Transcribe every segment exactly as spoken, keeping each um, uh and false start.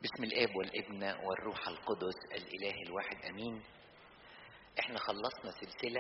باسم الاب والابن والروح القدس الاله الواحد امين. احنا خلصنا سلسلة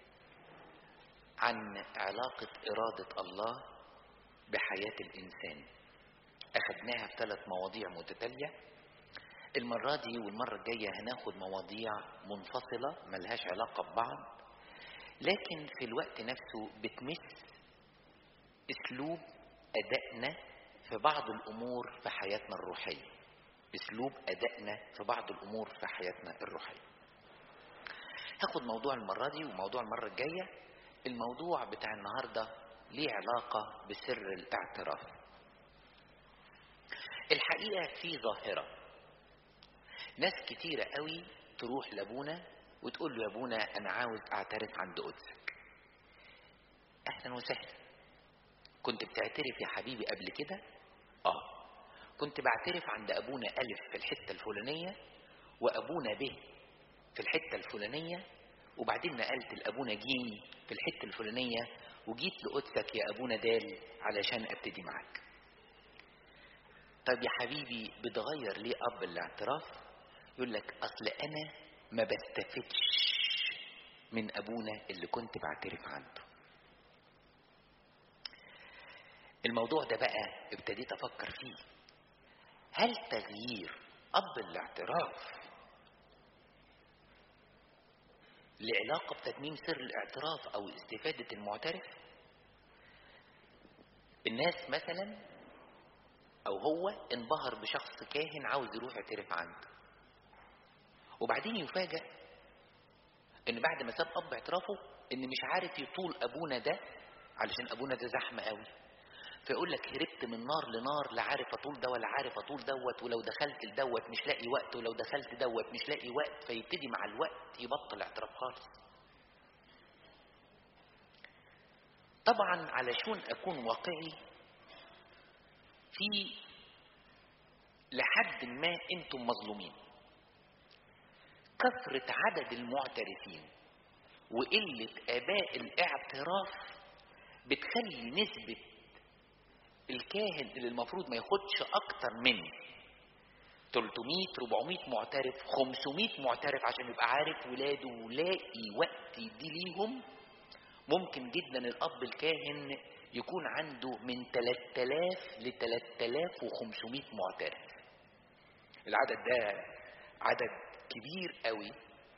عن علاقة ارادة الله بحياة الانسان، اخدناها في ثلاث مواضيع متتالية. المرة دي والمرة الجاية هناخد مواضيع منفصلة ملهاش علاقة ببعض، لكن في الوقت نفسه بتمس اسلوب ادائنا في بعض الامور في حياتنا الروحية اسلوب ادائنا في بعض الامور في حياتنا الروحية. هاخد موضوع المرة دي وموضوع المرة الجاية. الموضوع بتاع النهاردة ليه علاقة بسر الاعتراف. الحقيقة في ظاهرة ناس كتيرة قوي تروح لابونا وتقول له يا ابونا انا عاوز اعترف عند قدسك. اهلا وسهلا. كنت بتعترف يا حبيبي قبل كده؟ اه كنت بعترف عند ابونا الف في الحتة الفلانية وابونا ب في الحتة الفلانية، وبعدين نقلت لابونا جيم في الحتة الفلانية وجيت لقدسك يا ابونا دال علشان ابتدي معاك. طيب يا حبيبي بتغير ليه اب الاعتراف؟ يقول لك اصل انا ما بستفدش من ابونا اللي كنت بعترف عنده. الموضوع ده بقى ابتديت افكر فيه، هل تغيير اب الاعتراف لعلاقة بتتميم سر الاعتراف او استفادة المعترف؟ الناس مثلا او هو انبهر بشخص كاهن عاوز يروح يعترف عنده، وبعدين يفاجأ ان بعد ما ساب اب اعترافه ان مش عارف يطول ابونا ده علشان ابونا ده زحمة قوي، فيقول لك هربت من نار لنار، لا عارف اطول ده ولا عارف اطول دوت، ولو دخلت لدوت مش لاقي وقت ولو دخلت دوت مش لاقي وقت، فيبتدي مع الوقت يبطل اعتراف خالص. طبعا علشان اكون واقعي في لحد ما انتم مظلومين. كثرة عدد المعترفين وقلة اباء الاعتراف بتخلي نسبة الكاهن اللي المفروض ما ياخدش اكتر من ثلاثمية أربعمية معترف خمسمية معترف عشان يبقى عارف ولاده ولاقي وقت يدي ليهم. ممكن جدا الاب الكاهن يكون عنده من ثلاثة آلاف ل ثلاثة آلاف وخمسمية معترف. العدد ده عدد كبير قوي،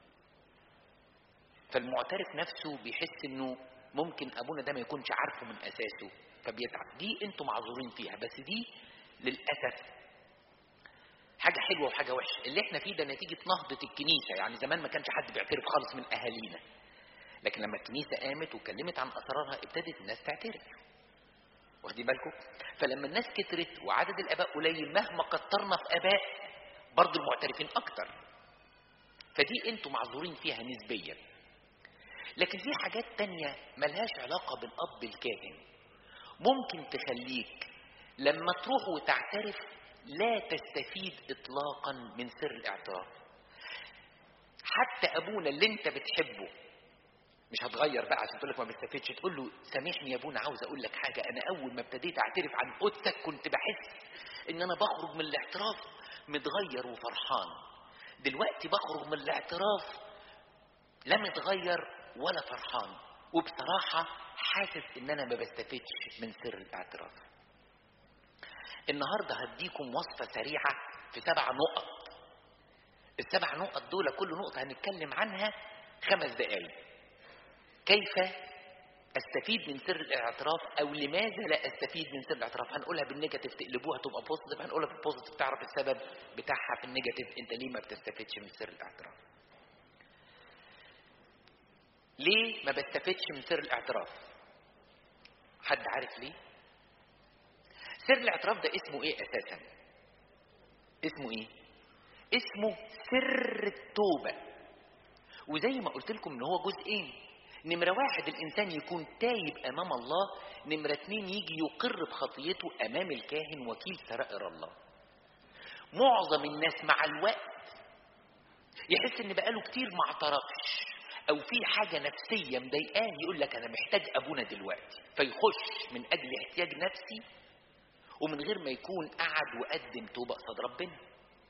فالمعترف نفسه بيحس انه ممكن ابونا ده ما يكونش عارفه من اساسه فبيتعب. دي انتم معذورين فيها، بس دي للاسف حاجة حلوة وحاجة وحشة. اللي احنا فيه ده نتيجة نهضة الكنيسة، يعني زمان ما كانش حد بيعترف خالص من اهالينا، لكن لما الكنيسة قامت وكلمت عن اسرارها ابتدت الناس تعترف. واخدين بالكم؟ فلما الناس كترت وعدد الاباء قليل مهما كترنا في اباء برضو المعترفين اكتر، فدي انتم معذورين فيها نسبيا. لكن في حاجات تانية ملهاش علاقة بالاب الكاهن ممكن تخليك لما تروح وتعترف لا تستفيد اطلاقا من سر الاعتراف. حتى ابونا اللي انت بتحبه مش هتغير بقى عشان تقول لك ما بستفيدش، تقول له سامحني يا ابونا عاوز اقول لك حاجه، انا اول ما ابتديت اعترف عن قدسك كنت بحس ان انا بخرج من الاعتراف متغير وفرحان، دلوقتي بخرج من الاعتراف لا متغير ولا فرحان، وبصراحه حاسس ان انا ما بستفيدش من سر الاعتراف. النهارده هديكم وصفه سريعه في سبع نقط. السبع نقط دول كل نقطه هنتكلم عنها خمس دقائق. كيف استفيد من سر الاعتراف او لماذا لا استفيد من سر الاعتراف. هنقولها بالنيجاتيف تقلبوها تبقى بوزيتيف، هنقولها بالبوزيتيف تعرف السبب بتاعها في النيجاتيف انت ليه ما بتستفيدش من سر الاعتراف. ليه ما بستفيدش من سر الاعتراف؟ حد عارف ليه؟ سر الاعتراف ده اسمه ايه اساسا؟ اسمه ايه؟ اسمه سر التوبة. وزي ما قلت لكم ان هو جزئين. نمرة واحد الانسان يكون تايب امام الله، نمرة اتنين يجي يقر بخطيته امام الكاهن وكيل سرائر الله. معظم الناس مع الوقت يحس ان بقاله كتير ما اعترفش او في حاجة نفسية مضايقاه يقول لك انا محتاج ابونا دلوقتي، فيخش من اجل احتياج نفسي ومن غير ما يكون قعد وقدم توبة قصاد ربنا.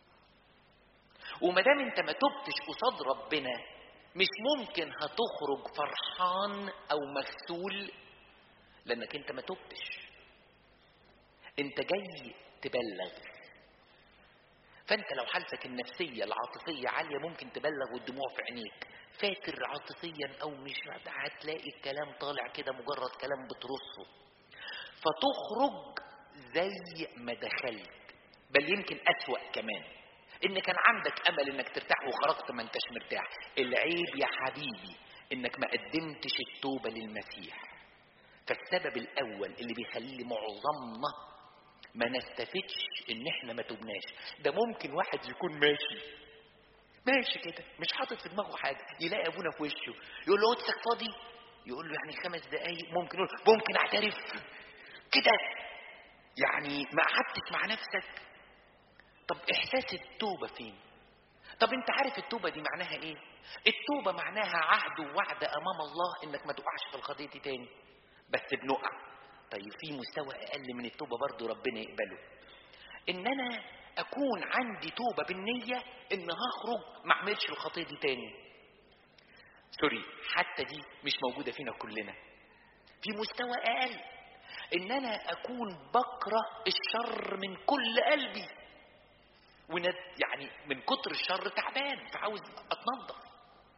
وما دام انت ما تبتش قصاد ربنا مش ممكن هتخرج فرحان او مغسول، لانك انت ما تبتش. انت جاي تبلغ. فانت لو حالتك النفسيه العاطفيه عاليه ممكن تبلغ والدموع في عينيك، فاكر عاطفيا او مش، هتلاقي الكلام طالع كده مجرد كلام بترصه، فتخرج زي ما دخلت، بل يمكن اسوأ كمان، ان كان عندك امل انك ترتاح وخرجت ما انتش مرتاح. العيب يا حبيبي انك ما قدمتش التوبه للمسيح. فالسبب الاول اللي بيخلي معظمنا ما نستفدش ان احنا ما توبناش. ده ممكن واحد يكون ماشي ماشي كده مش حاطط في دماغه حاجه، يلاقي ابونا في وشه يقول له قدسك فاضي، يقول له يعني خمس دقايق، ممكن يقول ممكن اعترف كده، يعني ما قعدتش مع نفسك. طب احساس التوبه فين؟ طب انت عارف التوبه دي معناها ايه؟ التوبه معناها عهد ووعد امام الله انك ما تقعش في الخطيه دي تاني، بس بنقع. طيب في مستوى اقل من التوبه برضو ربنا يقبله، ان انا اكون عندي توبه بالنيه ان هخرج ما اعملش الخطيه دي تاني. سوري، حتى دي مش موجوده فينا كلنا. في مستوى اقل ان انا اكون بكره الشر من كل قلبي، وند يعني من كتر الشر تعبان فعاوز اتنظف.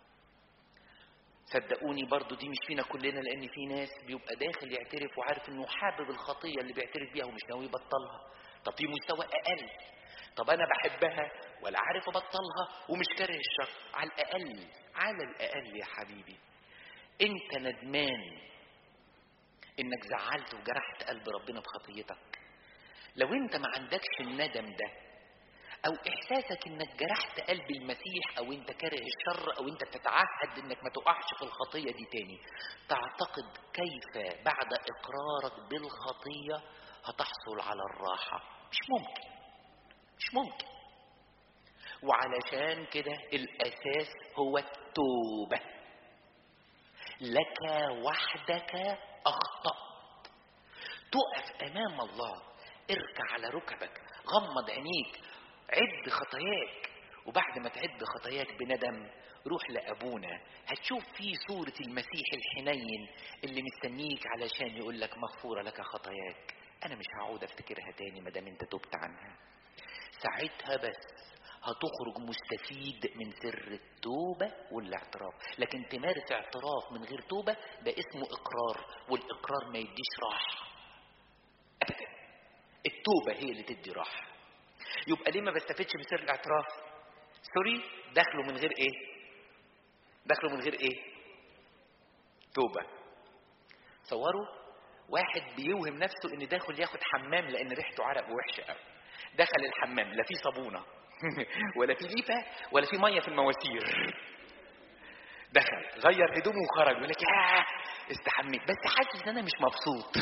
صدقوني برضو دي مش فينا كلنا، لان في ناس بيبقى داخل يعترف وعارف انه حابب الخطيه اللي بيعترف بيها ومش ناوي يبطلها. طب في مستوى اقل، طب انا بحبها ولا عارف ابطلها ومش كاره الشر. على الاقل على الاقل يا حبيبي انت ندمان انك زعلت وجرحت قلب ربنا بخطيتك. لو انت ما عندكش الندم ده او احساسك انك جرحت قلب المسيح او انت كاره الشر او انت بتتعهد انك ما تقعش في الخطية دي تاني، تعتقد كيف بعد اقرارك بالخطية هتحصل على الراحة؟ مش ممكن مش ممكن. وعلشان كده الاساس هو التوبة. لك وحدك اخطأت، تقف امام الله، اركع على ركبك، غمض عينيك، عد خطاياك، وبعد ما تعد خطاياك بندم روح لأبونا، هتشوف فيه صورة المسيح الحنين اللي مستنيك علشان يقول لك مغفورة لك خطاياك. أنا مش هعود أفتكرها تاني مدام أنت تبت عنها. ساعتها بس هتخرج مستفيد من سر التوبة والاعتراف. لكن تمارس اعتراف من غير توبة ده اسمه إقرار، والإقرار ما يديش راحة أبدا. التوبة هي اللي تدي راحة. يبقى ليه ما بستفدش من سر الاعتراف؟ سوري، دخله من غير ايه؟ دخله من غير ايه؟ توبة. صوروا واحد بيوهم نفسه ان داخل ياخد حمام لان ريحته عرق ووحشه قوي. دخل الحمام لا في صابونه ولا في ليفه ولا في ميه في المواسير. دخل غير هدومه وخرج يقول لك ياه استحميت بس حاسس ان انا مش مبسوط.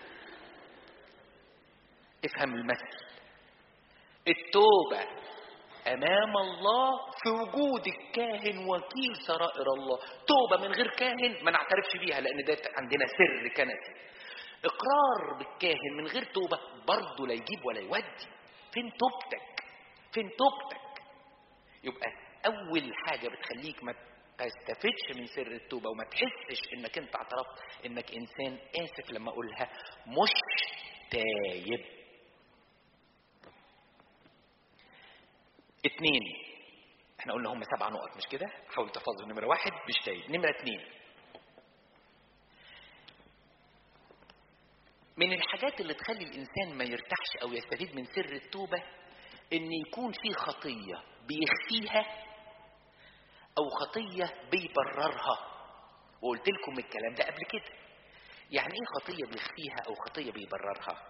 افهم المثل. التوبه امام الله في وجود الكاهن وكيل سرائر الله. توبه من غير كاهن ما نعترفش بيها لان ده عندنا سر كنسي. اقرار بالكاهن من غير توبه برضه لا يجيب ولا يودي. فين توبتك؟ فين توبتك؟ يبقى اول حاجه بتخليك ما تستفدش من سر التوبه وما تحسش انك انت اعترفت انك انسان اسف لما اقولها مش تايب. اتنين، احنا قلنا هم سبع نقط مش كده؟ حاول تحفظوا. نمرة واحد مش تايب. نمرة اتنين، من الحاجات اللي تخلي الانسان ما يرتاحش او يستفيد من سر التوبة ان يكون في خطية بيخفيها او خطية بيبررها. وقلت لكم الكلام ده قبل كده. يعني ايه خطية بيخفيها او خطية بيبررها؟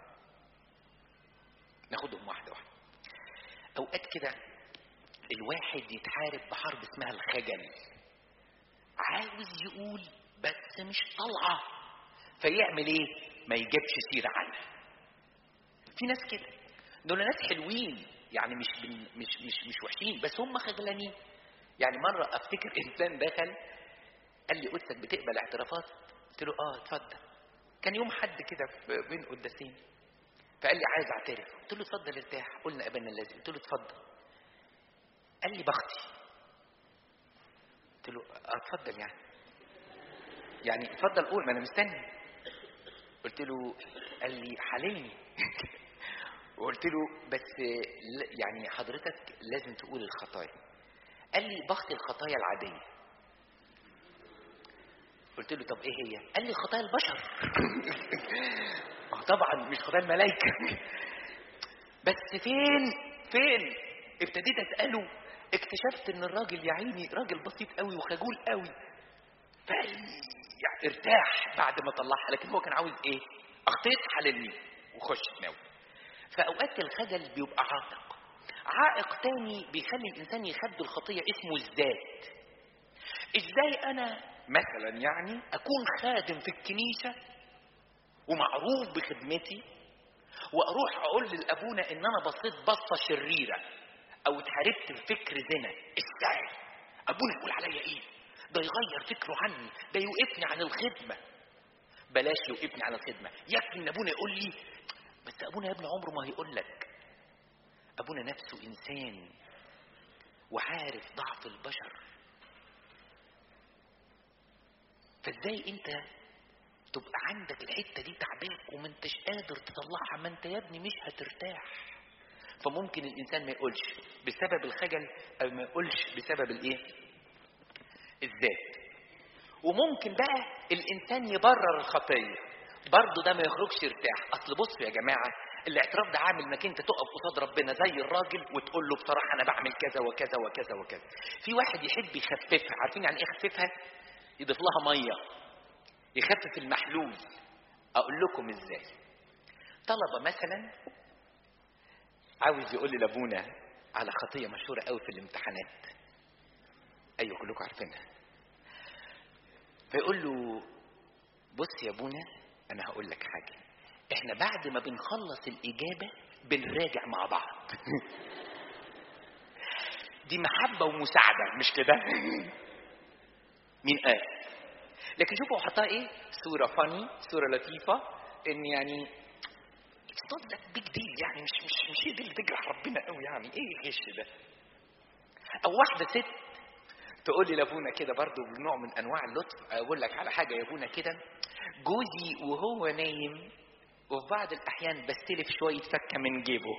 ناخدهم واحدة واحدة. اوقات كده الواحد يتحارب بحرب اسمها الخجل، عاوز يقول بس مش طالعه، فيعمل ايه؟ ما يجيبش سيره عنها. في ناس كده، دول ناس حلوين يعني مش مش مش مش وحشين بس هم خجلانين. يعني مره افتكر انسان دخل قال لي قدسك بتقبل اعترافات؟ قلت له اه اتفضل. كان يوم حد كده بين قداسين فقال لي عايز اعترف. قلت له اتفضل ارتاح. قلنا ابانا الذي. قلت له اتفضل. قال لي بختي. قلت له اتفضل يعني يعني اتفضل قول، ما انا مستني. قلت له، قال لي حللني. وقلت له بس يعني حضرتك لازم تقول الخطايا. قال لي بختي الخطايا العاديه. قلت له طب ايه هي؟ قال لي خطايا البشر. طبعا مش خطايا الملائكه. بس فين فين ابتديت اساله، اكتشفت ان الراجل يا عيني راجل بسيط قوي وخجول قوي، فقال لي يعني ارتاح بعد ما طلعها، لكن هو كان عاوز ايه؟ اخطيت حللني وخش تناول. فاوقات الخجل بيبقى عائق. عائق تاني بيخلي الانسان يخبي الخطيه اسمه الذات. ازاي انا مثلا يعني اكون خادم في الكنيسه ومعروف بخدمتي، واروح اقول لابونا ان انا بصيت بصه شريره او اتحاربت بفكر زنا؟ ازاي ابونا يقول عليا ايه؟ ده يغير فكره عني، ده يوقفني عن الخدمه. بلاش يوقفني عن الخدمه، يكفي ان ابونا يقول لي. بس ابونا يا ابني عمره ما هيقول لك. ابونا نفسه انسان وعارف ضعف البشر. فازاي انت تبقى عندك الحته دي تعباك وما انتش قادر تطلعها؟ ما انت يا ابني مش هترتاح. فممكن الانسان ما يقولش بسبب الخجل، او ما يقولش بسبب الايه؟ الذات. وممكن بقى الانسان يبرر الخطيه، برضه ده ما يخرجش يرتاح. اصل بصوا يا جماعه، الاعتراف ده عامل انك انت تقف قصاد ربنا زي الراجل وتقول له بصراحه انا بعمل كذا وكذا وكذا وكذا. في واحد يحب يخففها، عارفين يعني ايه يخففها؟ يضيف لها ميه، يخفف المحلول. اقول لكم ازاي. طلبه مثلا عاوز يقول لي لابونا على خطيه مشهوره قوي في الامتحانات، ايوه كلكم عارفينها. فيقول له بص يا ابونا انا هقول لك حاجه، احنا بعد ما بنخلص الاجابه بنراجع مع بعض. دي محبه ومساعده مش كده؟ مين قال؟ لكن شوفوا حطها ايه؟ صوره فاني، صوره لطيفه، ان يعني it's not that big deal، يعني مش مش مش هي دي اللي تجرح ربنا قوي، يعني ايه الغش ده؟ او واحده ست تقول لي لابونا كده برضو بنوع من انواع اللطف، اقول لك على حاجه يا ابونا كده، جوزي وهو نايم وفي بعض الاحيان بستلف شويه فكه من جيبه.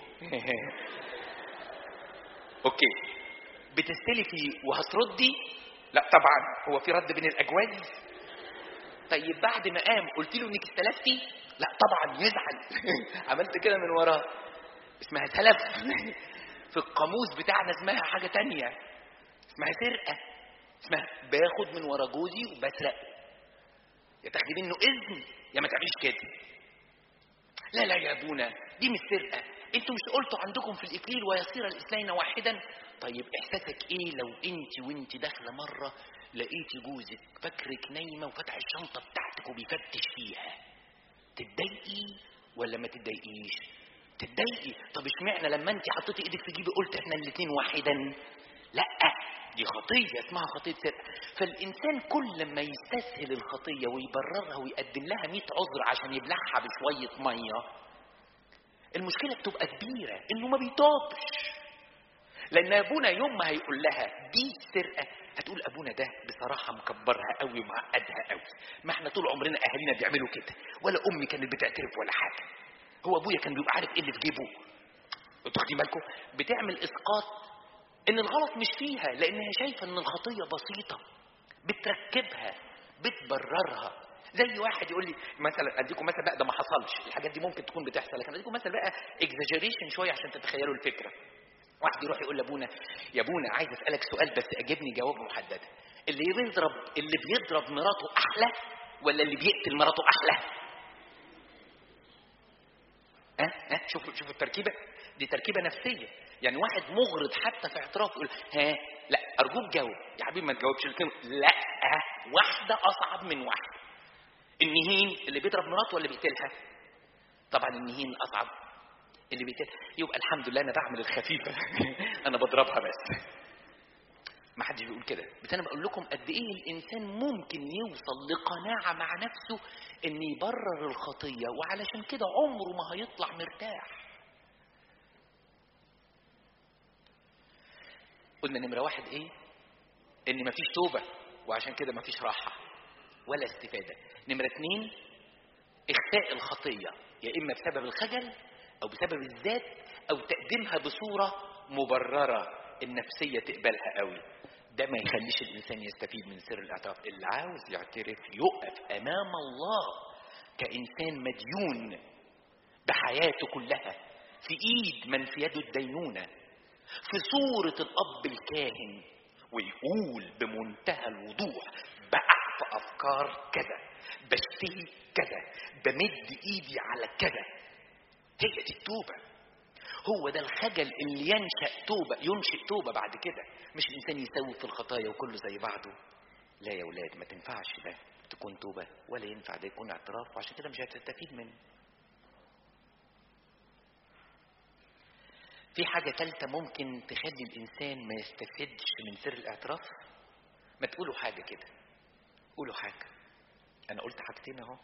اوكي بتستلفي وهتردي؟ لا طبعا، هو في رد بين الاجواز؟ طيب بعد ما قام قلت له انك استلفتي؟ لا طبعا يزعل. عملت كده من وراه، اسمها تلف. في القاموس بتاعنا اسمها حاجه تانية، اسمها سرقه، اسمها باخد من ورا جوزي وبسرق. يا تاخدي منه اذن يا ما تعمليش كده. لا لا يا ابونا دي مش سرقه، انتوا مش قلتوا عندكم في الاكليل ويصير الاثنين واحدا؟ طيب احساسك ايه لو انت وانت داخله مره لقيتي جوزك فاكرك نايمه وفتح الشنطه بتاعتك وبيفتش فيها؟ تتضايقي ولا ما تتضايقيش؟ تتضايقي. طب اشمعنى لما انت حطيتي ايدك في جيبي قلت احنا الاثنين واحدا؟ لا دي خطيه اسمها خطيه سرقه. فالانسان كل ما يستسهل الخطيه ويبررها ويقدم لها مئة عذر عشان يبلعها بشويه ميه، المشكله بتبقى كبيره انه ما بيتوبش. لان ابونا يوم ما هيقول لها دي سرقه هتقول ابونا ده بصراحه مكبرها قوي ومعقدها قوي، ما احنا طول عمرنا اهالينا بيعملوا كده، ولا امي كانت بتعترف ولا حاجه، هو ابويا كان بيبقى عارف ايه اللي في جيبه. انتوا واخدين بالكم؟ بتعمل اسقاط ان الغلط مش فيها لانها شايفه ان الخطيه بسيطه، بتركبها بتبررها. زي واحد يقول لي مثلا، اديكم مثلا بقى ده ما حصلش، الحاجات دي ممكن تكون بتحصل، لكن اديكم مثلا بقى اكزاجيريشن شويه عشان تتخيلوا الفكره. واحد يروح يقول لابونا يا ابونا عايز اسالك سؤال بس اجبني جواب محدد، اللي بيضرب اللي بيضرب مراته احلى ولا اللي بيقتل مراته احلى؟ ها ها شوفوا شوفوا التركيبه دي، تركيبه نفسيه. يعني واحد مغرض حتى في اعترافه يقول ها لا ارجوك جاوب يا حبيبي، ما تجاوبش الاثنين. لا واحده اصعب من واحده. النهين اللي بيضرب مراته ولا بيقتلها؟ طبعا النهين اصعب اللي بيقتلها. يبقى الحمد لله انا بعمل الخفيفه. انا بضربها بس. ما حدش بيقول كده، بس انا بقول لكم قد ايه الانسان ممكن يوصل لقناعه مع نفسه ان يبرر الخطيه، وعلشان كده عمره ما هيطلع مرتاح. قلنا نمرة واحد ايه؟ ان مفيش توبة وعشان كده مفيش راحة ولا استفادة. نمرة اتنين اخفاء الخطية، يا اما بسبب الخجل او بسبب الذات او تقديمها بصورة مبررة النفسية تقبلها قوي. ده ما يخليش الانسان يستفيد من سر الاعتراف. اللي عاوز يعترف يقف امام الله كانسان مديون بحياته كلها في ايد من في يده الدينونة في صورة الاب الكاهن، ويقول بمنتهى الوضوح بقع في افكار كذا، بشتهي كذا، بمد ايدي على كذا. هي دي التوبة. هو ده الخجل اللي ينشأ توبة، ينشئ توبة بعد كده. مش الانسان يسوي في الخطايا وكله زي بعضه. لا يا اولاد، ما تنفعش ده تكون توبة ولا ينفع ده يكون اعتراف، وعشان كده مش هتستفيد منه. في حاجة ثالثة ممكن تخلي الانسان ما يستفيدش من سر الاعتراف. ما تقولوا حاجة كده، قولوا حاجة. انا قلت حاجتين اهو.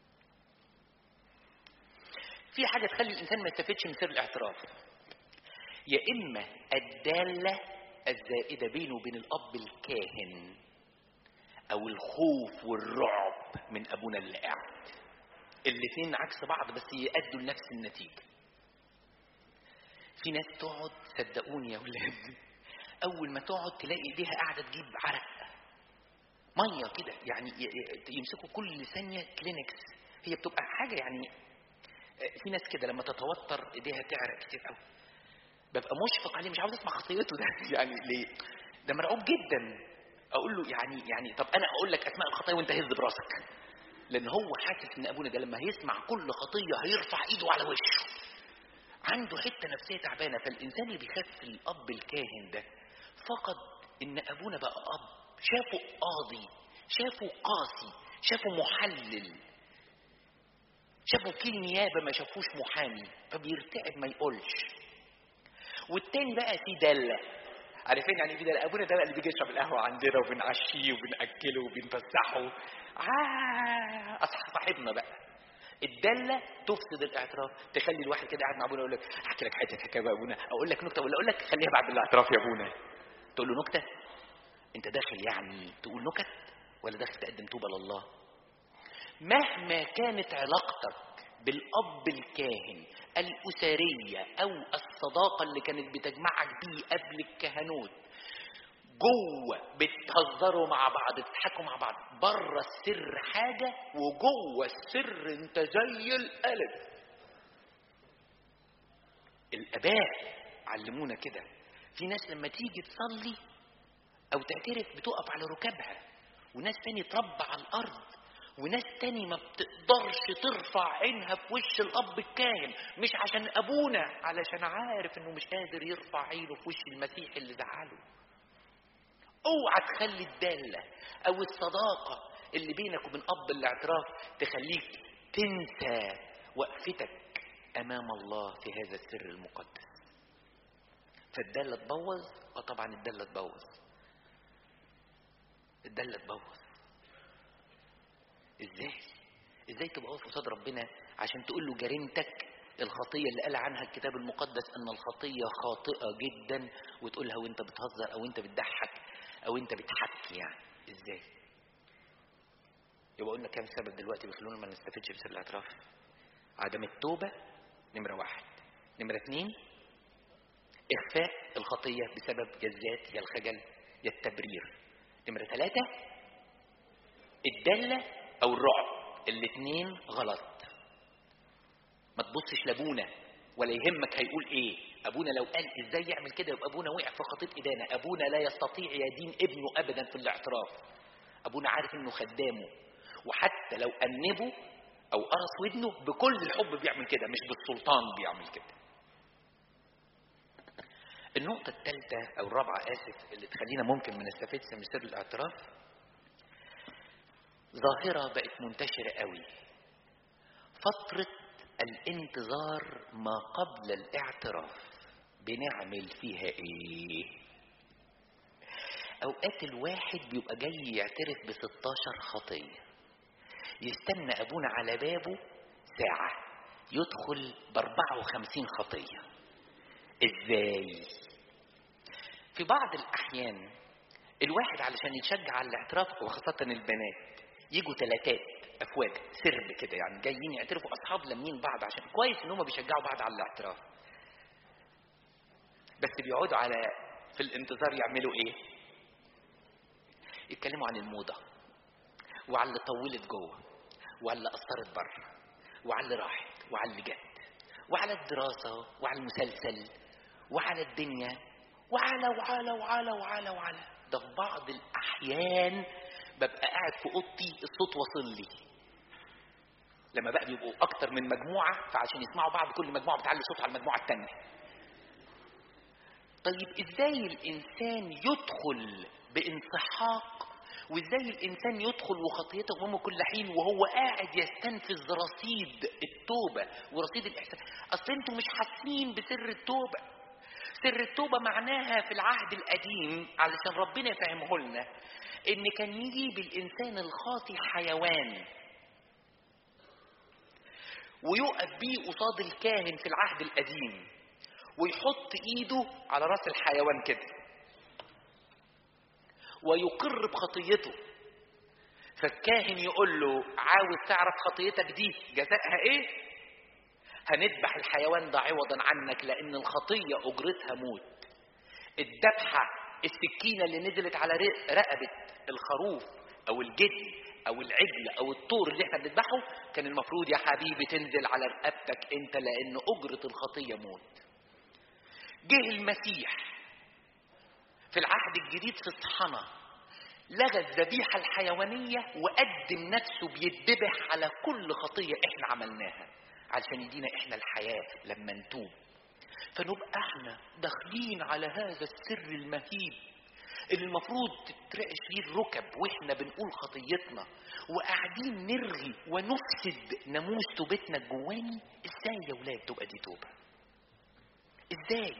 في حاجة تخلي الانسان ما يستفيدش من سر الاعتراف، يا اما الدالة الزائدة بينه وبين الاب الكاهن، او الخوف والرعب من ابونا اللي قاعد. الاثنين عكس بعض بس يؤدوا لنفس النتيجة. في ناس تقعد، صدقوني يا ولاد، اول ما تقعد تلاقي ايديها قاعدة تجيب عرق مية كده، يعني يمسكوا كل ثانية كلينكس. هي بتبقى حاجة يعني، في ناس كده لما تتوتر ايديها تعرق كتير قوي. ببقى مشفق عليه، مش عاوز اسمع خطيته ده يعني ليه؟ ده مرعوب جدا. اقول له يعني يعني طب انا اقول لك اسماء الخطايا وانت هز براسك، لان هو حاسس ان ابونا ده لما هيسمع كل خطيه هيرفع ايده على وشه. عنده حته نفسيه تعبانه. فالانسان اللي بيخاف الاب الكاهن ده فقد ان ابونا بقى اب، شافه قاضي، شافه قاسي، شافه محلل، شافه وكيل نيابه، ما شافوش محامي، فبيرتعب ما يقولش. والتاني بقى في دله. عارفين يعني ايه دله؟ ابونا ده بقى اللي بيجي يشرب القهوه عندنا وبنعشيه وبناكله وبنفسحه. اه اصح صاحبنا بقى. الدله تفسد الاعتراف، تخلي الواحد كده قاعد مع ابونا يقول لك احكي لك حته حكايه بقى ابونا، اقول لك نكته ولا اقول لك خليها بعد الاعتراف يا ابونا. تقول له نكته؟ انت داخل يعني تقول نكت ولا داخل تقدم توبه لله؟ مهما كانت علاقتك بالاب الكاهن الاسريه او الصداقه اللي كانت بتجمعك بيه قبل الكهنوت، جوه بتهزروا مع بعض، بتضحكوا مع بعض، بره السر حاجه وجوه السر انت زي القلب. الاباء علمونا كده. في ناس لما تيجي تصلي او تعترف بتقف على ركبها، وناس تاني تربع على الارض، وناس تاني ما بتقدرش ترفع عينها في وش الاب الكاهن، مش عشان ابونا، علشان عارف انه مش قادر يرفع عينه في وش المسيح اللي زعله. اوعى تخلي الدالة او الصداقة اللي بينك وبين اب الاعتراف تخليك تنسى وقفتك امام الله في هذا السر المقدس. فالدالة تبوظ. اه طبعا الدالة تبوظ، الدالة تبوظ. ازاي؟ ازاي تبقى واقف قصاد ربنا عشان تقول له جريمتك الخطية اللي قال عنها الكتاب المقدس ان الخطية خاطئة جدا، وتقولها وانت بتهزر او انت بتضحك او انت بتحكي؟ يعني ازاي؟ يبقى قلنا كام سبب دلوقتي بيخلونا ما نستفدش بسر الاعتراف. عدم التوبة نمرة واحد. نمرة اتنين اخفاء الخطية بسبب يا الذات يا الخجل يا التبرير. نمرة ثلاثة الدالة او الرعب. الاتنين غلط. ما تبصش لابونا ولا يهمك هيقول ايه. ابونا لو قال ازاي يعمل كده يبقى ابونا وقع في خطية ادانة. ابونا لا يستطيع يدين ابنه ابدا في الاعتراف. ابونا عارف انه خدامه، وحتى لو انبه او قرص ودنه بكل الحب بيعمل كده، مش بالسلطان بيعمل كده. النقطة الثالثة او الرابعة اسف اللي تخلينا ممكن ما نستفدش من سر الاعتراف، ظاهرة بقت منتشرة قوي، فترة الانتظار ما قبل الاعتراف. بنعمل فيها ايه؟ اوقات الواحد بيبقى جاي يعترف بستاشر خطية، يستنى ابونا على بابه ساعة يدخل باربعة وخمسين خطية. ازاي؟ في بعض الأحيان الواحد علشان يتشجع على الاعتراف، وخاصة البنات، يجوا ثلاثات أفواج سر كده، يعني جايين يعترفوا أصحاب لمين بعض، عشان كويس إن هم بيشجعوا بعض على الاعتراف. بس بيقعدوا على في الانتظار يعملوا إيه؟ يتكلموا عن الموضة، وعلى اللي طولت جوه، وعلى اللي قصرت بره، وعلى اللي راحت، وعلى اللي جت، وعلى الدراسة، وعلى المسلسل، وعلى الدنيا، وعلى وعلى وعلى وعلى وعلى. ده في بعض الأحيان ببقى قاعد في أوضتي الصوت واصل لي. لما بقى بيبقوا أكتر من مجموعة، فعشان يسمعوا بعض كل مجموعة بتعلي صوتها على المجموعة التانية. طيب إزاي الإنسان يدخل بانسحاق، وإزاي الإنسان يدخل وخطيته أمامه كل حين وهو قاعد يستنفذ رصيد التوبة ورصيد الإحسان؟ أصل أنتم مش حاسين بسر التوبة. سر التوبة معناها في العهد القديم علشان ربنا يفهمه لنا إن كان يجيب الإنسان الخاطي حيوان ويقف بيه قصاد الكاهن في العهد القديم، ويحط إيده على رأس الحيوان كده ويقر بخطيته. فالكاهن يقول له عاوز تعرف خطيتك دي جزائها إيه؟ هنذبح الحيوان ده عوضا عنك، لأن الخطية أجرتها موت. الذبحة السكينة اللي نزلت على رقبة الخروف أو الجدي أو العجل أو الطور اللي احنا بنذبحه كان المفروض يا حبيبي تنزل على رقبتك انت، لأن أجرة الخطية موت. جه المسيح في العهد الجديد في الصحنة، لغى الذبيحة الحيوانية وقدم نفسه بيتذبح على كل خطية احنا عملناها، علشان يدينا احنا الحياة لما نتوب. فنبقى احنا داخلين على هذا السر المهيب اللي المفروض تترعش فيه الركب واحنا بنقول خطيتنا، وقاعدين نرغي ونفسد ناموس توبتنا الجواني. ازاي يا ولاد تبقى دي توبة؟ ازاي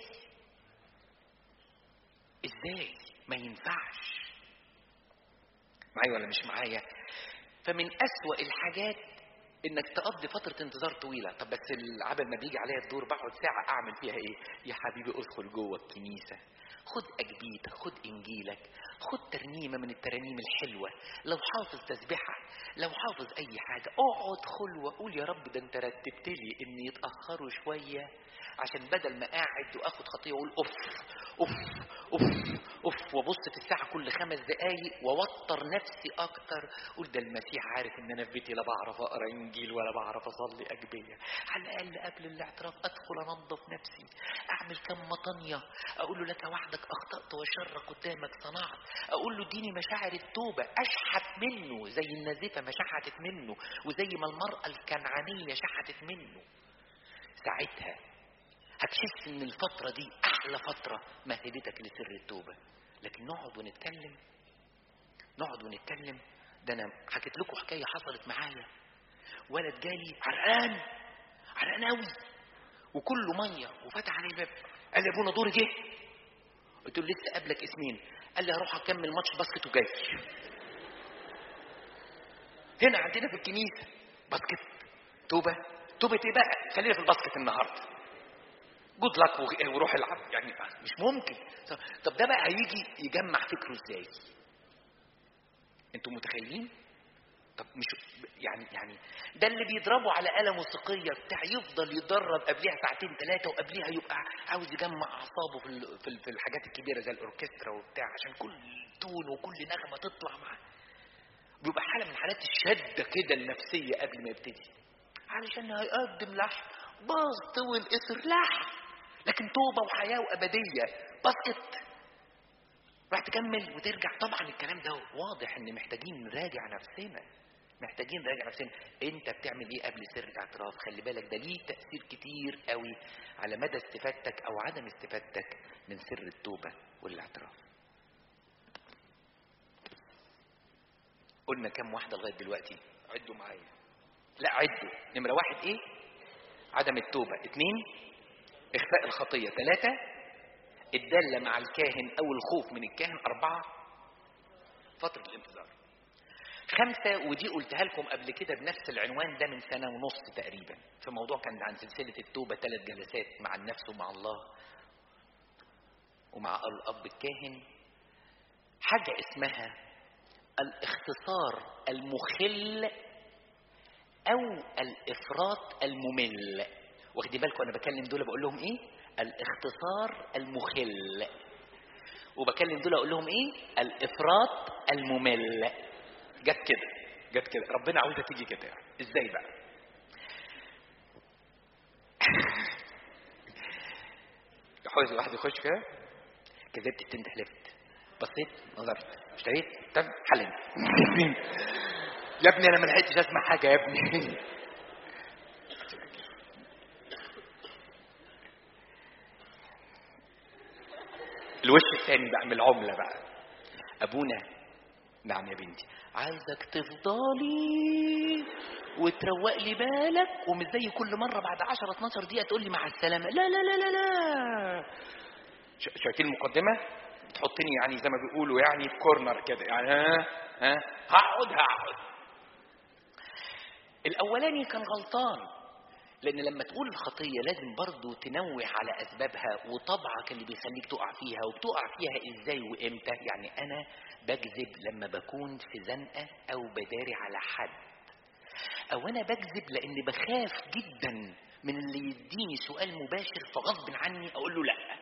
ازاي ما ينفعش. معايا ولا مش معايا؟ فمن أسوأ الحاجات انك تقضي فترة انتظار طويلة. طب بس العبد ما بيجي عليا الدور بقعد ساعة اعمل فيها ايه؟ يا حبيبي ادخل جوه الكنيسة، خد اجبيتك، خد انجيلك، خد ترنيمة من الترانيم الحلوة، لو حافظ تسبيحة، لو حافظ اي حاجة، اقعد خلوة قول يا رب ده انت رتبت لي ان يتأخروا شوية عشان بدل ما قاعد واخد خطية اقول اوف اوف اوف اوف وابص في الساعة كل خمس دقايق واوتر نفسي اكتر. قول ده المسيح عارف ان انا في بيتي لا بعرف اقرا انجيل ولا بعرف اصلي اجبية. على الاقل قبل الاعتراف ادخل انظف نفسي، اعمل كم مطنية، اقول له لك وحدك اخطأت وشر قدامك صنعت، اقول له اديني مشاعر التوبة اشحت منه زي النازفة ما شحتت منه، وزي ما المرأة الكنعانية شحتت منه. ساعتها هتحس ان الفترة دي احلى فترة مهدتك لسر التوبة. لكن نقعد ونتكلم نقعد ونتكلم ده انا حكيت لكم حكاية حصلت معايا. ولد جالي عرقان عرقان قوي وكله مية وفتح عليه الباب، قال لي ابونا دوري جه. قلت له لسه قبلك اسمين. قال لي هروح اكمل ماتش باسكت وجاي. هنا عندنا في الكنيسة باسكت توبة توبة ايه بقى؟ خلينا في الباسكت النهارده. جود لك وروح العب يعني مش ممكن. طب ده بقى هيجي يجمع فكره ازاي؟ انتوا متخيلين؟ طب مش يعني يعني ده اللي بيضربوا على آلة موسيقية بتاع يفضل يدرب قبلها ساعتين ثلاثة وقبلها يبقى عاوز يجمع أعصابه في في الحاجات الكبيرة زي الأوركسترا وبتاع عشان كل تون وكل نغمة تطلع معاه. بيبقى حالة من حالات الشدة كده النفسية قبل ما يبتدي، علشان هيقدم لحن باظ طول قصر لحن، لكن توبة وحياة وأبدية باسكت راح تكمل وترجع. طبعا الكلام ده واضح ان محتاجين نراجع نفسنا محتاجين نراجع نفسنا انت بتعمل ايه قبل سر الاعتراف؟ خلي بالك ده ليه تأثير كتير قوي على مدى استفادتك او عدم استفادتك من سر التوبة والاعتراف. قلنا كم واحدة لغاية دلوقتي؟ عدوا معايا. لا عدوا. نمرة واحد ايه؟ عدم التوبة. اتنين اخفاء الخطية. ثلاثة الدالة مع الكاهن او الخوف من الكاهن. اربعة فترة الانتظار. خمسة ودي قلتها لكم قبل كده بنفس العنوان ده من سنة ونص تقريبا، في موضوع كان عن سلسلة التوبة ثلاث جلسات مع النفس ومع الله. ومع الاب الكاهن حاجه اسمها الاختصار المخل او الافراط الممل. واخدين بالكم انا بكلم دول بقول لهم ايه؟ الاختصار المخل. وبكلم دول اقول لهم ايه؟ الافراط الممل. جت كده جت كده ربنا عاوزها تيجي كده يعني. ازاي بقى؟ يحوز واحد يخش كده كذبت التنت حلفت بصيت نظرت اشتريت طب حلم يا ابني انا ما لحقتش اسمع حاجه يا ابني. الوش الثاني بقى من العمله بقى. ابونا نعم يا بنتي عايزك تفضلي وتروق لي بالك ومش زي كل مره بعد عشرة اتناشر دقيقه تقول لي مع السلامه. لا لا لا لا لا شايفين المقدمه تحطني يعني زي ما بيقولوا يعني في كورنر كده يعني ها ها هقعد هقعد. الاولاني كان غلطان لان لما تقول الخطيه لازم برضو تنوه على اسبابها وطبعك اللي بيخليك تقع فيها وبتقع فيها ازاي وامتى. يعني انا بكذب لما بكون في زنقه او بداري على حد، او انا بكذب لاني بخاف جدا من اللي يديني سؤال مباشر فغصب عني اقول له لا.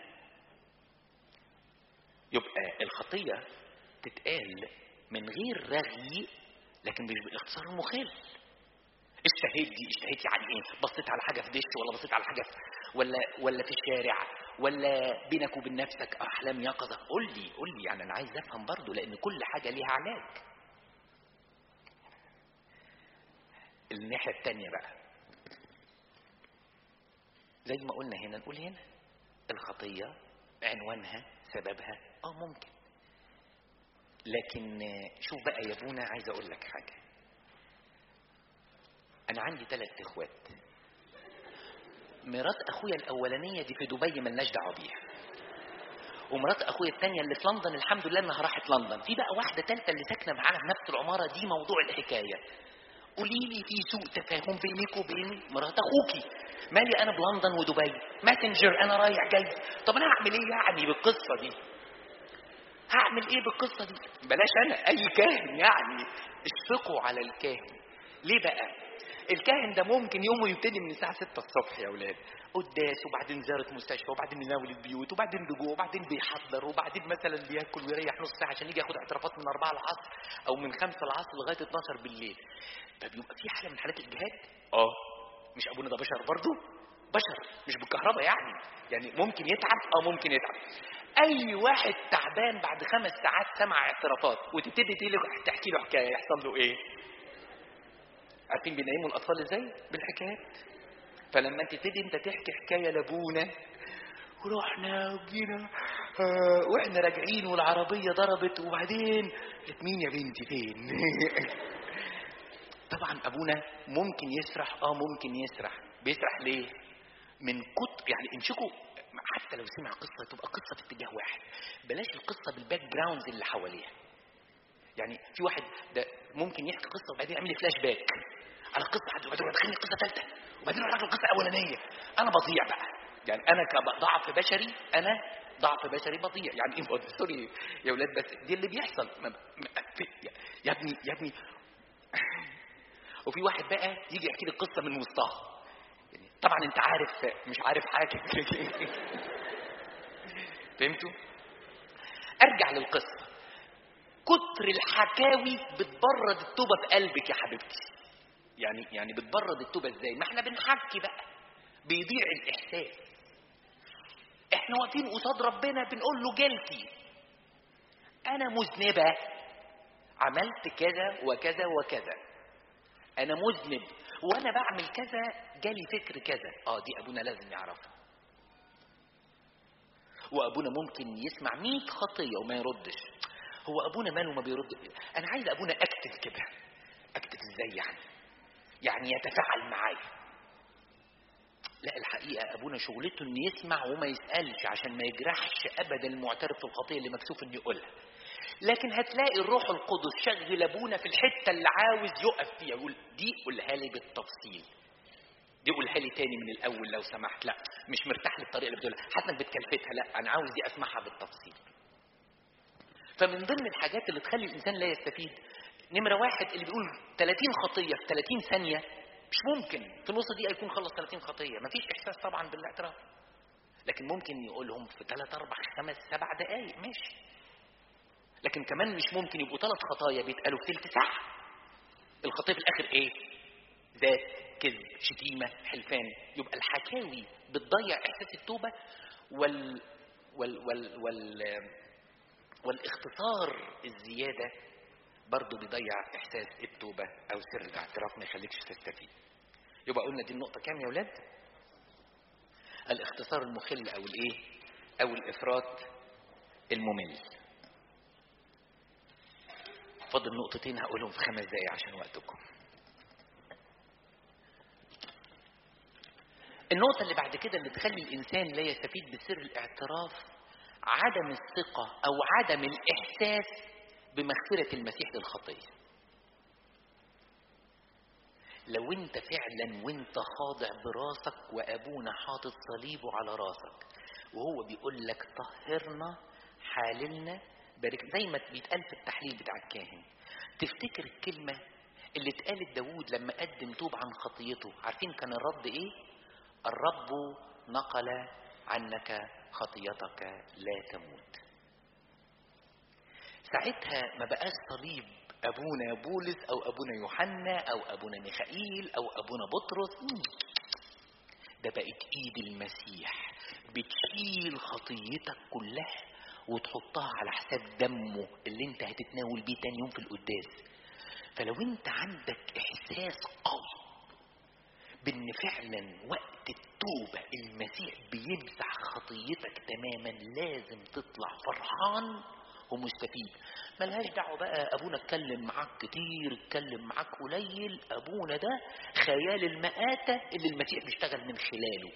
يبقى الخطيه تتقال من غير رغي لكن مش بالاختصار المخل. اشتهيت دي اشتهيت يعني ايه؟ بصيت على حاجه في دش ولا بصيت على حاجه في ولا ولا في الشارع ولا بينك وبين نفسك احلام يقظه؟ قول لي قول لي يعني انا عايز افهم برضو لان كل حاجه ليها علاج. الناحيه الثانيه بقى زي ما قلنا هنا نقول هنا الخطيه عنوانها سببها اه ممكن. لكن شوف بقى يا ابونا عايز اقول لك حاجه. انا عندي ثلاث اخوات. مرات اخويا الاولانيه دي في دبي ملناش دعوه بيها، ومرات اخويا الثانيه اللي في لندن الحمد لله انها راحت لندن. في بقى واحده ثالثه اللي ساكنه معانا في نفس العماره. دي موضوع الحكايه. قولي لي في سوء تفاهم بينك وبين مرات اخوكي. مالي انا بلندن ودبي ماسنجر انا رايح جاي. طب انا هعمل ايه يعني بالقصه دي؟ هعمل ايه بالقصه دي؟ بلاش انا اي كاهن يعني اشفقوا على الكاهن. ليه بقى؟ الكاهن ده ممكن يومه يبتدي من الساعه ستة الصبح يا اولاد قداس وبعدين زياره مستشفى وبعدين يناول البيوت وبعدين رجوع وبعدين بيحضر وبعدين مثلا بياكل ويريح نص ساعه عشان يجي ياخد اعترافات من أربعة العصر او من خمسة العصر لغايه اتناشر بالليل. فبيبقى في حاله من حالات الاجهاد. اه مش ابونا ده بشر برضه؟ بشر مش بالكهرباء يعني يعني ممكن يتعب اه ممكن يتعب. اي واحد تعبان بعد خمس ساعات سمع اعترافات وتبتدي تحكي له حكايه يحصل له ايه؟ عارفين بينيموا الاطفال ازاي؟ بالحكايات. فلما انت تبتدي انت تحكي حكايه لابونا ورحنا وجينا آه واحنا راجعين والعربيه ضربت وبعدين قالت مين يا بنتي فين؟ طبعا ابونا ممكن يسرح اه ممكن يسرح. بيسرح ليه؟ من كتر يعني امسكوا حتى لو سمع قصه تبقى قصه في اتجاه واحد. بلاش القصه بالباك جراوند اللي حواليها. يعني في واحد ده ممكن يحكي قصه وبعدين يعمل لي فلاش باك على قصه حد وبعدين يدخلني قصه ثالثه وبعدين يروح القصه الاولانيه. انا بضيع بقى يعني انا كضعف بشري انا ضعف بشري بضيع يعني ايه سوري يا اولاد بس دي اللي بيحصل. يا ابني يا ابني وفي واحد بقى يجي يحكي لي القصه من وسطها. يعني طبعا انت عارف مش عارف حاجه. فهمتوا؟ ارجع للقصه. كتر الحكاوي بتبرد التوبه في قلبك يا حبيبتي. يعني يعني بتبرد التوبه ازاي؟ ما احنا بنحكي بقى بيضيع الاحساس. احنا واقفين قصاد ربنا بنقول له جلتي انا مذنبه عملت كذا وكذا وكذا انا مذنب وانا بعمل كذا جالي فكر كذا. اه دي ابونا لازم يعرفها. وابونا ممكن يسمع مية خطيه وما يردش. هو ابونا ماله ما بيرد؟ انا عايز ابونا اكتب كده. اكتب ازاي يعني؟ يعني يتفاعل معايا. لا الحقيقه ابونا شغلته انه يسمع وما يسالش عشان ما يجرحش ابدا المعترف في الخطيه اللي مكسوف انه يقولها. لكن هتلاقي الروح القدس شغل ابونا في الحته اللي عاوز يقف فيها يقول دي قولها لي بالتفصيل. دي قولها لي تاني من الاول لو سمحت. لا مش مرتاح للطريقه اللي بتقولها، حتى انك بتكلفتها، لا انا عاوز دي اسمعها بالتفصيل. فمن ضمن الحاجات اللي تخلي الانسان لا يستفيد، نمره واحد اللي بيقول ثلاثين خطيه في ثلاثين ثانيه، مش ممكن في نص دقيقه يكون خلص ثلاثين خطيه، مفيش احساس طبعا بالاعتراف. لكن ممكن يقولهم في ثلاث اربع خمس سبع دقائق ماشي. لكن كمان مش ممكن يبقوا ثلاث خطايا بيتقالوا في ثلث ساعه. الخطيه في الاخر ايه؟ ذات، كذب، شتيمه، حلفان. يبقى الحكاوي بتضيع احساس التوبه، وال وال وال, وال... والاختصار الزياده برضو بيضيع احساس التوبه او سر الاعتراف، ما يخليكش تستفيد. يبقى قلنا دي النقطه كام يا ولاد؟ الاختصار المخل او الايه او الافراط الممل. فاضل نقطتين هقولهم في خمس دقايق عشان وقتكم. النقطة اللي بعد كده اللي تخلي الإنسان لا يستفيد بسر الاعتراف، عدم الثقة أو عدم الإحساس بمغفرة المسيح للخطية. لو أنت فعلا وأنت خاضع براسك وأبونا حاطط صليبه على راسك وهو بيقول لك طهرنا حاللنا بارك، زي ما بيتقال في التحليل بتاع الكاهن، تفتكر الكلمة اللي اتقالت داود لما قدم توب عن خطيته، عارفين كان الرد ايه؟ الرب نقل عنك خطيتك لا تموت. ساعتها ما بقاش صليب ابونا بولس او ابونا يوحنا او ابونا ميخائيل او ابونا بطرس، ده بقت ايد المسيح بتشيل خطيتك كلها وتحطها على حساب دمه اللي انت هتتناول بيه تاني يوم في القداس. فلو انت عندك احساس قوي بان فعلا وقت التوبة المسيح بيمسح خطيتك تماما، لازم تطلع فرحان ومستفيد. ملهاش دعوة بقى ابونا اتكلم معاك كتير اتكلم معاك قليل، ابونا ده خيال المآتة اللي المسيح بيشتغل من خلاله.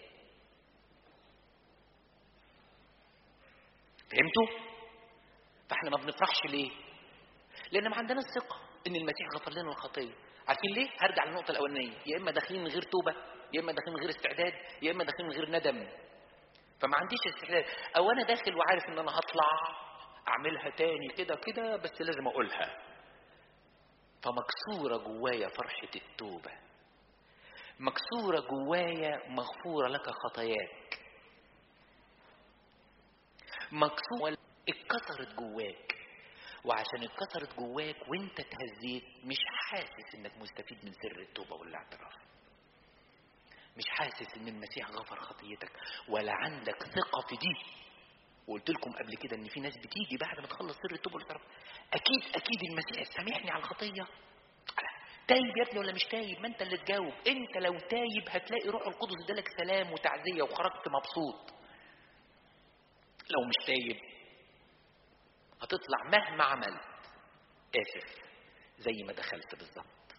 فهمتوا؟ فاحنا ما بنفرحش ليه؟ لان ما عندناش ثقة ان المسيح غفر لنا الخطية. عارفين ليه؟ هرجع للنقطة الأولانية، يا إما داخلين من غير توبة، يا إما داخلين من غير استعداد، يا إما داخلين من غير ندم. فما عنديش استعداد، أو أنا داخل وعارف إن أنا هطلع أعملها تاني كده كده بس لازم أقولها. فمكسورة جوايا فرحة التوبة، مكسورة جوايا مغفورة لك خطاياك، مكسورة اتكسرت جواك. وعشان اتكسرت جواك وانت اتهزيت مش حاسس انك مستفيد من سر التوبة والاعتراف، مش حاسس ان المسيح غفر خطيتك ولا عندك ثقة في دي. وقلت لكم قبل كده ان في ناس بتيجي بعد ما تخلص سر التوبة والاعتراف، اكيد اكيد المسيح سامحني على الخطية. تايب يا ابني ولا مش تايب؟ ما انت اللي تجاوب. انت لو تايب هتلاقي روح القدس ادالك سلام وتعزية وخرجت مبسوط. لو مش تايب هتطلع مهما عملت آسف زي ما دخلت بالظبط.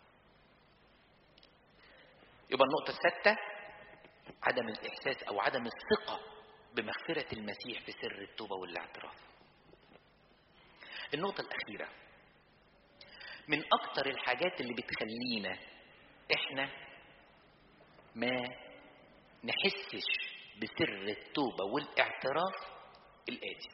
يبقى النقطة السادسة عدم الإحساس أو عدم الثقة بمغفرة المسيح في سر التوبة والاعتراف. النقطة الأخيرة من أكتر الحاجات اللي بتخلينا إحنا ما نحسش بسر التوبة والاعتراف الآتي: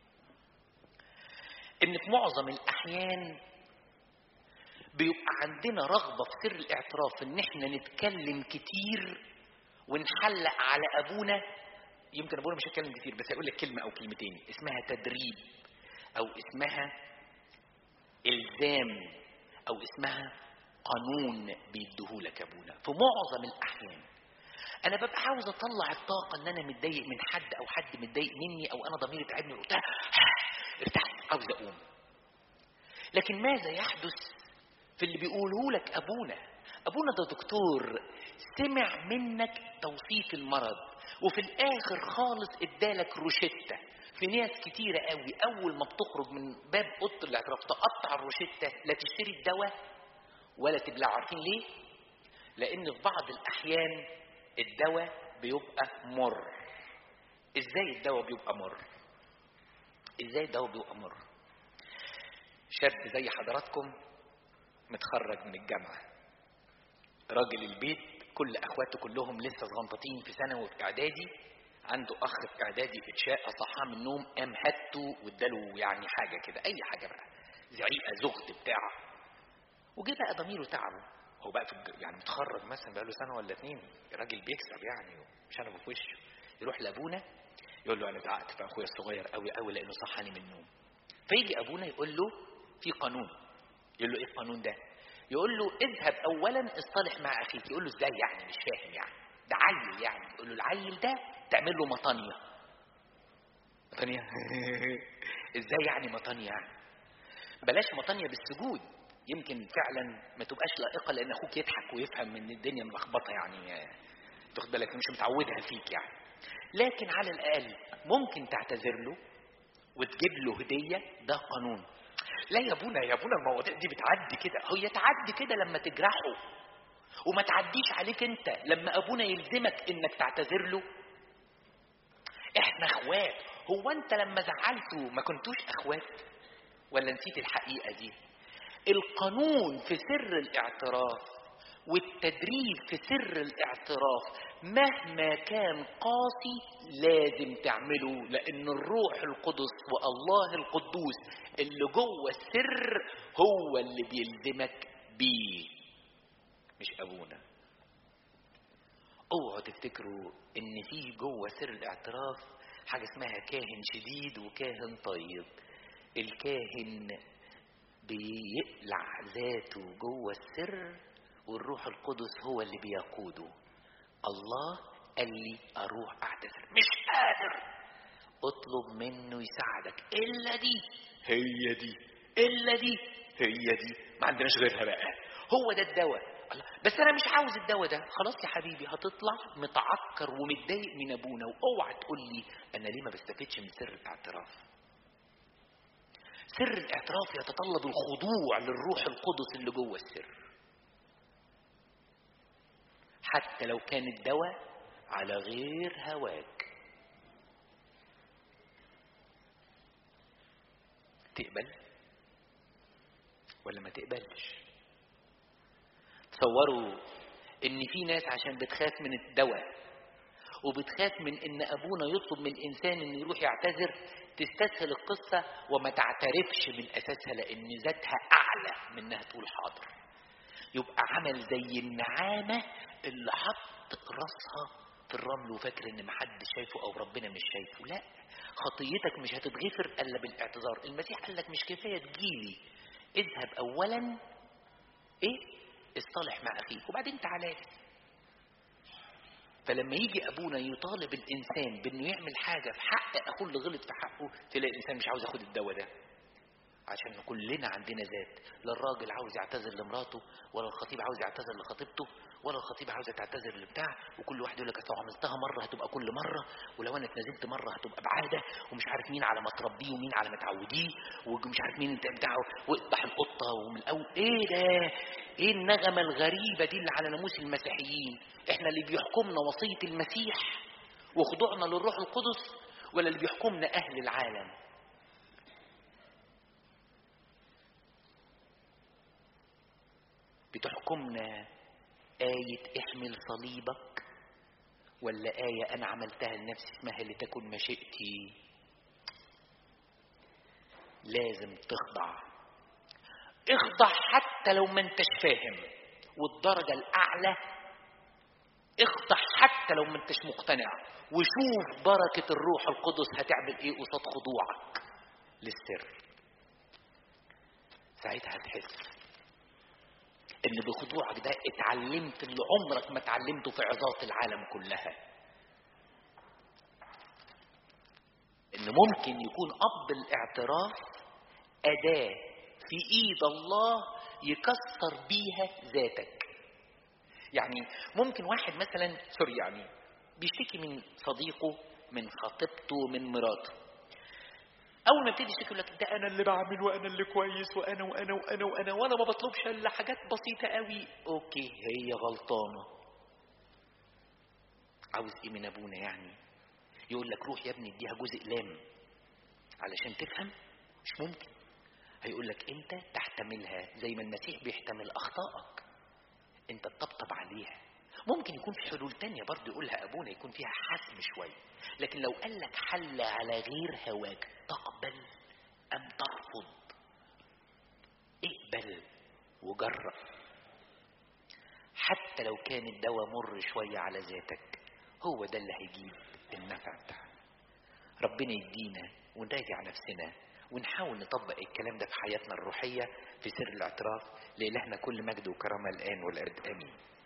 إن في معظم الأحيان بيبقى عندنا رغبة في سر الاعتراف إن إحنا نتكلم كتير ونحلق على أبونا. يمكن أبونا مش هتكلم كتير بس هيقول لك كلمة أو كلمتين، اسمها تدريب أو اسمها إلزام أو اسمها قانون بيديهولك أبونا. في معظم الأحيان أنا ببقى عاوز أطلع الطاقة إن أنا متضايق من حد أو حد متضايق مني أو أنا ضميري تعبني وقتها ارتحت عاوز أقوم. لكن ماذا يحدث في اللي بيقوله لك أبونا؟ أبونا ده دكتور سمع منك توصيف المرض وفي الآخر خالص ادالك روشتة. في ناس كتيرة قوي أول ما بتخرج من باب أوضة الاعتراف تقطع الروشتة، لا تشتري الدواء ولا تبلع. عارفين ليه؟ لأن في بعض الأحيان الدواء بيبقى مر. إزاي الدواء بيبقى مر؟ إزاي الدواء بيبقى مر؟ شاب زي حضراتكم متخرج من الجامعة، راجل البيت كل اخواته كلهم لسه صغنطتين في ثانوي وفي اعدادي، عنده اخ في اعدادي اتشاق صحاه من النوم قام هته واداله يعني حاجه كده، اي حاجه بقى، زعيقه زغط بتاع، وجه بقى ضميره تعبه. هو بقى في يعني متخرج مثلا بقى له سنه ولا اتنين، الراجل بيكسب يعني مش انا في وشه. يروح لابونا يقول له انا زعقت في اخويا الصغير قوي قوي لانه صحاني من النوم. فيجي ابونا يقول له في قانون. يقول له ايه القانون ده؟ يقول له اذهب اولا اصطلح مع اخيك. يقول له ازاي يعني؟ مش فاهم يعني، ده عيل يعني. يقول له العيل ده تعمل له مطانيه. مطانيه ازاي يعني مطانيه يعني؟ بلاش مطانيه بالسجود، يمكن فعلا ما تبقاش لائقه لان اخوك يضحك ويفهم ان الدنيا ملخبطه يعني، تاخد بالك مش متعودها فيك يعني. لكن على الاقل ممكن تعتذر له وتجيب له هديه، ده قانون. لا يا ابونا يا ابونا المواضيع دي بتعدي كده. هي تعدي كده لما تجرحه، وما تعديش عليك انت لما ابونا يلزمك انك تعتذر له. احنا اخوات. هو انت لما زعلته ما كنتوش اخوات؟ ولا نسيت الحقيقه دي؟ القانون في سر الاعتراف والتدريب في سر الاعتراف مهما كان قاسي لازم تعمله، لان الروح القدس والله القدوس اللي جوه السر هو اللي بيلزمك بيه، مش ابونا. اوعوا تفتكروا ان في جوه سر الاعتراف حاجه اسمها كاهن شديد وكاهن طيب. الكاهن بيقلع ذاته جوه السر والروح القدس هو اللي بيقوده. الله قال لي اروح اعتذر، مش قادر، اطلب منه يساعدك. الا دي هي دي، الا دي هي دي، ما عندناش غيرها بقى، هو ده الدواء. الله، بس انا مش عاوز الدواء ده. خلاص يا حبيبي، هتطلع متعكر ومتضايق من ابونا، واوعى تقول لي انا ليه ما بستفدش من سر الاعتراف. سر الاعتراف يتطلب الخضوع للروح القدس اللي جوه السر، حتى لو كان الدواء على غير هواك. تقبل ولا ما تقبلش؟ تصوروا ان في ناس عشان بتخاف من الدواء وبتخاف من ان ابونا يطلب من انسان انه يروح يعتذر تستسهل القصة وما تعترفش من اساسها، لان ذاتها اعلى من انها تقول حاضر. يبقى عمل زي النعامة اللي حط راسها في الرمل وفاكر ان محدش شايفه او ربنا مش شايفه. لا، خطيتك مش هتتغفر الا بالاعتذار. المسيح قال لك مش كفايه تجيلي، اذهب اولا ايه اصطلح مع اخيك وبعدين تعالى لي. فلما يجي ابونا يطالب الانسان بانه يعمل حاجه في حق اخوه اللي غلط في حقه، تلاقي الانسان مش عاوز ياخد الدواء ده، عشان كلنا عندنا ذات. لا الراجل عاوز يعتذر لمراته، ولا الخطيب عاوز يعتذر لخطيبته، ولا الخطيبه عاوزه تعتذر لبتاع، وكل واحد يقول لك اصل عملتها مره هتبقى كل مره، ولو انا اتنازلت مره هتبقى بعاده، ومش عارف مين على ما تربيه ومين على ما تعوديه، ومش عارف مين انت بتاعه، واذبح القطه ومن الاول. ايه ده؟ ايه النغمه الغريبه دي اللي على ناموس المسيحيين؟ احنا اللي بيحكمنا وصيه المسيح وخضوعنا للروح القدس، ولا اللي بيحكمنا اهل العالم؟ بتحكمنا آية احمل صليبك، ولا آية أنا عملتها لنفسي اسمها لتكن مشيئتي؟ لازم تخضع. اخضع حتى لو ما انتش فاهم، والدرجة الأعلى اخضع حتى لو ما انتش مقتنع، وشوف بركة الروح القدس هتعمل ايه قصاد خضوعك للسر. ساعتها هتحس ان بخضوعك ده اتعلمت اللي عمرك ما اتعلمته في عظات العالم كلها، ان ممكن يكون اب الاعتراف اداة في ايد الله يكسر بيها ذاتك. يعني ممكن واحد مثلا سوري يعني بيشتكي من صديقه، من خطيبته، من مراته، اول ما يبتدي يشتكي يقول لك ده انا اللي بعمل وانا اللي كويس وانا وانا وانا وانا وانا ما بطلبش الا حاجات بسيطه قوي. اوكي، هي غلطانه. عاوز ايه من ابونا يعني؟ يقول لك روح يا ابني اديها جزء لام علشان تفهم؟ مش ممكن. هيقول لك انت تحتملها زي ما المسيح بيحتمل اخطائك، انت تطبطب عليها. ممكن يكون في حلول تانية برضو يقولها ابونا يكون فيها حسم شوية، لكن لو قال لك حل على غير هواك تقبل ام ترفض؟ اقبل وجرب، حتى لو كان الدواء مر شوية على ذاتك، هو ده اللي هيجيب النفع بتاعه. ربنا يدينا ونراجع نفسنا ونحاول نطبق الكلام ده في حياتنا الروحية في سر الاعتراف. لإلهنا كل مجد وكرامة الآن والأبد آمين.